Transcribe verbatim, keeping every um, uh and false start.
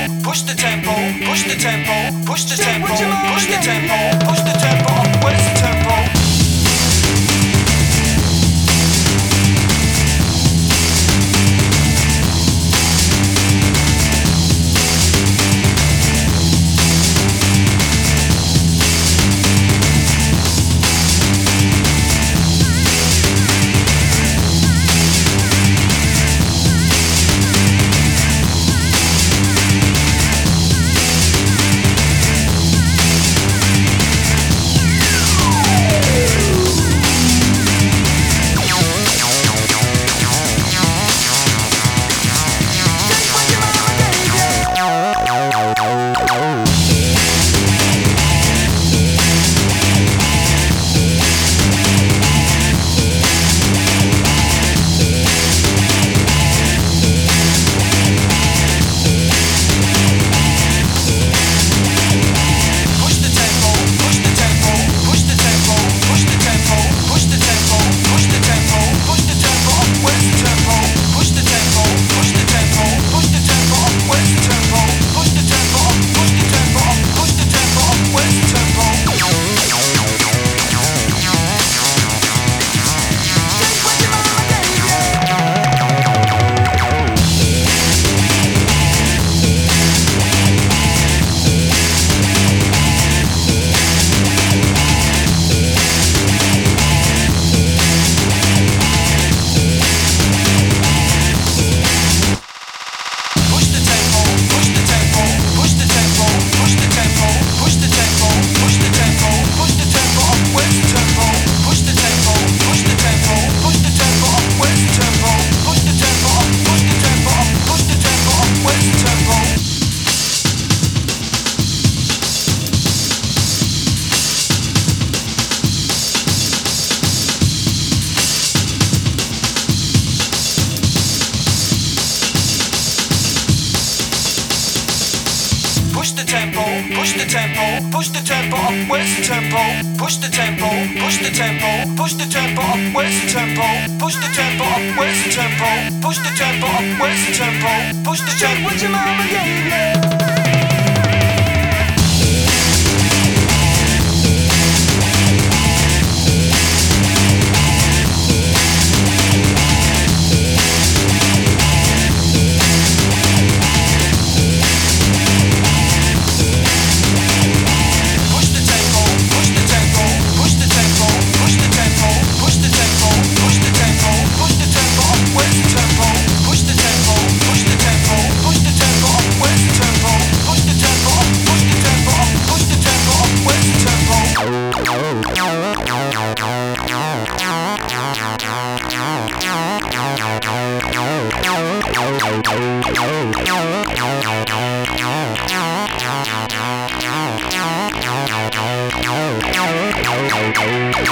push the tempo, push the tempo, push the tempo, push the tempo, push the tempo. Where's the tempo? Push the tempo, push the tempo, push the tempo up. Where's the tempo? Push the tempo, push the tempo, push the tempo up. Where's the tempo? Push the tempo up. Where's the tempo? Push the tempo up. Where's the tempo? Push the tempo. What your mama gave you? Oh,